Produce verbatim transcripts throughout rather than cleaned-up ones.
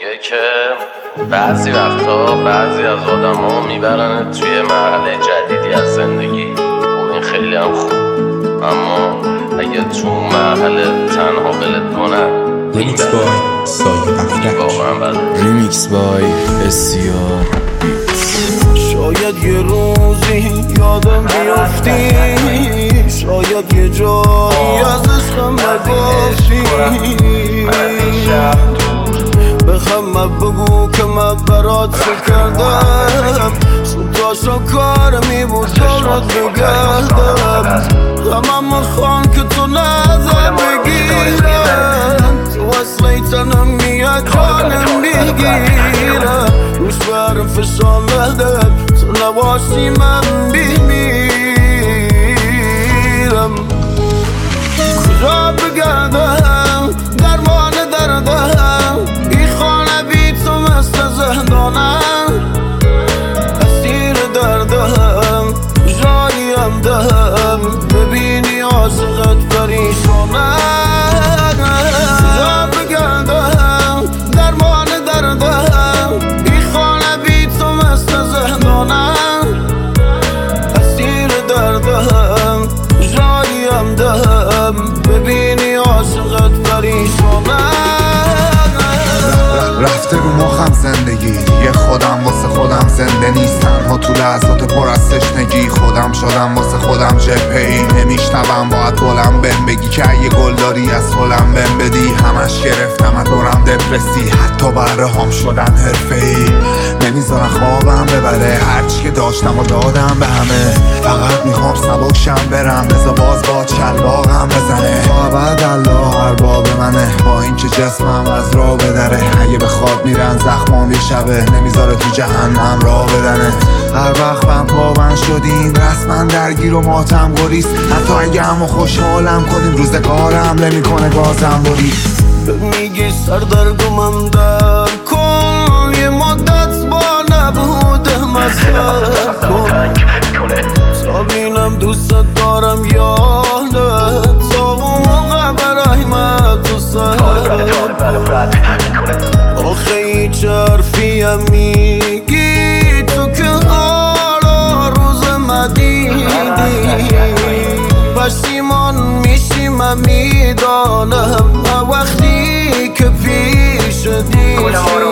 میگه که بعضی وقتا بعضی از آدم ها میبرن توی مرحله جدیدی از زندگی. خب این خیلی هم خوب، اما اگه تو مرحله تنها بلد کنن. ریمیکس بای سایه افتک، ریمیکس بای بسیار بیتس. شاید یه روزی یادم بیافتی، شاید یه جایی از عشقم نگفتی. بخم بگو که من برات چه کردم، سوداشا کارمی بود دارت بگردم. غمم خان که تو نظر بگیرم، تو اصلی تنم میاد جانم میگیرم. روش برم فشان بدم، تو نباشی من بیمیرم. کجا بگردم درمان دردم، این خانه بی تو مثل زندانم. اسیر دردم جاییم دهم، ببینی عاشقت پریشانم. کجا بگردم درمان دردم، این خانه بی تو مثل زندانم. اسیر دردم جاییم دهم، ببینی عاشقت پریشانم. رفته رو مخم زندگی، یه خودم واسه خودم زنده نیست. تنها تو لحظات پر از تشنگی، خودم شدم واسه خودم جبهه‌ای. نمیشنوم باید گلم بهم بگی که یه گل داری از گلم بهم بدی. همش گرفتم از دورم دپرسی، حتی بره هم شدن حرفه‌ای. نمیذارن خوابم ببره، هرچی که داشتم و دادم به همه. فقط میخوام سبکشم برم، بذار باز با چلاقم بزنه. تا بعد الله ارباب منه، با اینکه جسمم از راه بدره. اگه به خواب میرن زخمام یه شبه، نمیذاره تو جهنم راه بدنه. هر وقت من پابند شدیم رسما درگیر و ماتم گریز. حتی اگه همو خوشحالم کنیم، روزگارم نمیکنه گازم برید. میگی سردرگمم در کن، یه مدت با نبودم از سر کن. تا بینم دوست دارم یادت، تا اون موقع برای من تو سر. آخه هیچ حرفیم میگی تو که حالا روز مدیدی. پشیمان میشی من میدانم، وقتی که پیش دیدی.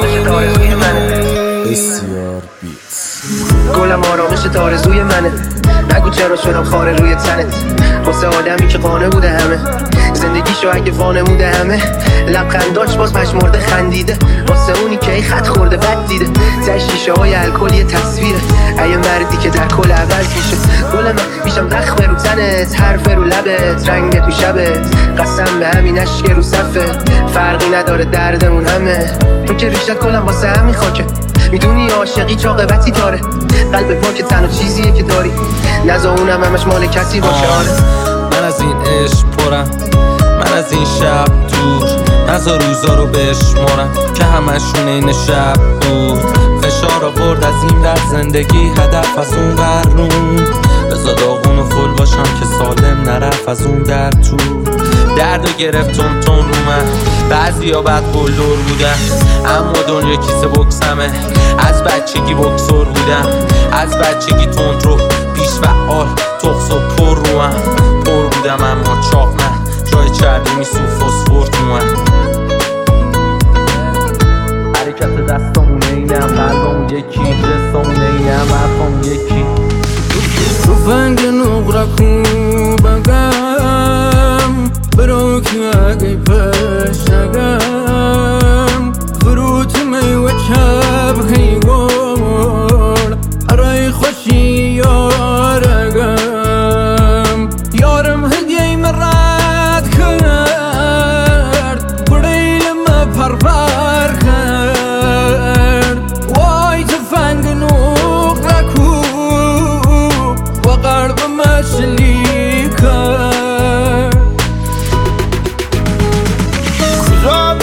بسیار بیتس. گلم آرامش تارزوی منه، نگو چرا شدم خاره روی تنت. واسه آدمی که قانه بوده همه، زندگیشو اگه وانموده همه. لبخنداش باز پشمرده خندیده، واسه اونی که ای خط خورده بد دیده. ته شیشه های الکل یه تصویره، ای مردی که در کل عوض میشه. گل من میشم دخمه رو تنت، حرف رو لبت، رنگ تو شبت. قسم به همین عشق رو صفت، فرقی نداره دردمون همه. تو که ریشت کلم واسه همین خاکه، میدونی عاشقی چاقبتی داره. قلب پاک تنها چیزیه که داری، نزا اونم همش مال کسی باشه. آره من از این عشق پرم، من از این شب دور. نزا روزا رو بشمارم که همشون این شب بود. فشار آورد از این در زندگی، هدف از اون برون. بزا داغون و فل باشم که سالم نرف از اون در تو. دردو گرفت تون تون رو من، بعضی ها بد بلدور بودن، اما دنیا کیسه بکسمه. از بچگی بکسور بودم، از بچگی تند رو پیش فعال تخص و پر رو هم. پر بودم اما چاق نه، جای چربی میسو فسفور تو من. حرکت دستامون اینم، قلبامون یکی، جستامون اینم، حرفامون یکی. تفنگ نقرکو بگم، برو که اگه پش نگم. فروت میوه چب خیگور، ارای خوشی یارگم. یارم هدیه مرد کرد، بریل ما پرپر کرد. وای تفنگ نقرکو و قلب مشلی کرد. کجا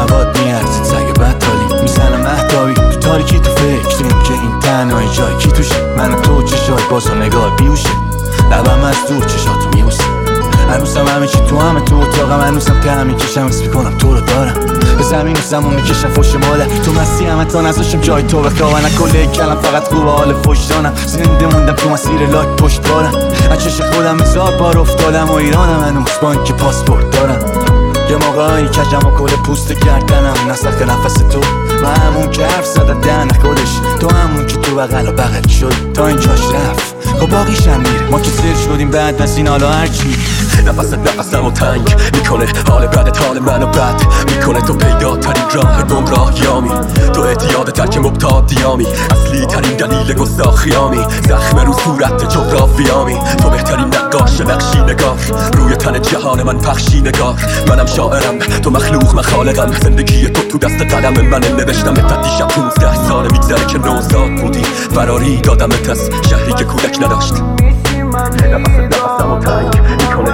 مواد میارزید سگ بطالی میزنم اهدابی تو تاریکی تو فکریم که این تنهایی جای کی توشه من و تو چشای باز و نگاه بیوشه لبم از دور چشاتو میبوسه هنوزم همه چی تو همه تو اتاقم هنوزم که همین کشم اسم کنم تو رو دارم به زمین و زمان میکشم فوش مادر تو مستی همه تا نزاشم جای تو بخواه نکله کلم فقط خوب حال فوش دانم زنده موندم تو مسیر لاک پشت بارم از چش خودم هزار بار افتادم و ایرانم هنوز بانک پاسپورت دارم یه موقعی کجم و کل پوست گردنم نسخ نفس تو من همون که حرف زده دهن خودش تو همون که تو بغل و بغل شد تا اینجاش رفت خب باقیشم میره ما که سر شدیم بعد از این حالا هرچی نفست نفسم و تنگ میکنه حال بعد حال منو بد میکنه تو پیداترین راه گمراهیامی تو اعتیاد ترک مبتادیامی اصلی ترین دلیل گستاخیامی زخم رو صورت جغرافیامی تو بهترین نقاش نقشی نگار روی تن جهان من پخشی نگار منم شاعرم تو مخلوق من خالقم زندگی تو تو دست قلم من نوشتم به دیشب پونزده سال میگذره که نوزاد بودی فراری دادمت از شهری که کودک نداشت نفست نفسم و تنگ میکنه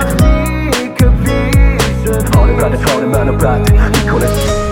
حال بعد حال منو بد میکنه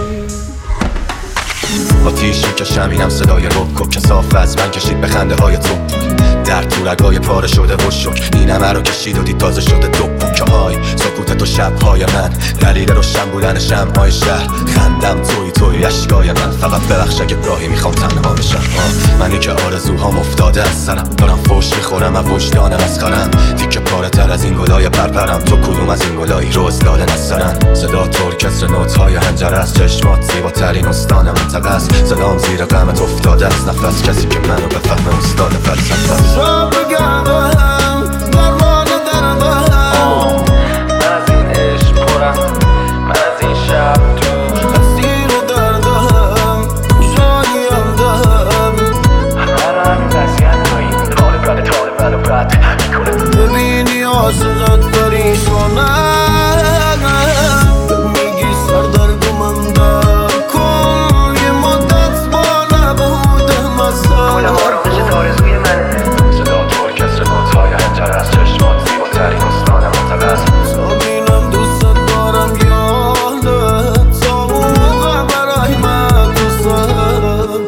آتیش میکشم اینم صدای ربکو که صاف از من کشید به خنده های تو در تو رگای پاره شده و شک این همه رو کشید و دید تازه شده دو بوکه های سکوت تو شبهای من دلیل روشن بودن شمعهای شهر خندم توی توی اشکای من فقط ببخش اگه راهی میخوام تنها بشم منی که آرزوهام افتاده از سرم دارم فوش میخورم و وجدانم از خرم تیکه پاره تر از این گلای پرپرم تو کدوم از این گلایی روز داده نسترن صدا ترکستر نوت‌های هنجره از چشمات زیباترین استان منطقه است صدام زیر غمت افتاده از نفس کسی که منو بفهمه استاد فلسفه است شب بگردم درمان دردم من از این عشق پرم من از این شب دور اسیر دردم جاییم دهم من همین وضعیت تویی حال بعد حال منو بد میکنه ببینی عاشقت پریشانم میگی سردرگمم در کن یه مدت با نبودم کلم اصلا آرامش آرزوی منه صدا ترکستر نوت‌های هنجره از چشمات زیباترین استان منطقه است سابینم دوست دارم یاله تا اون موقع برای من تو سرم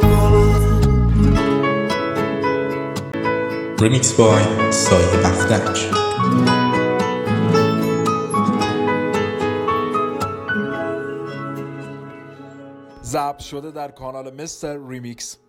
ریمیکس بای سایه افتک. ضبط شده در کانال مستر ریمیکس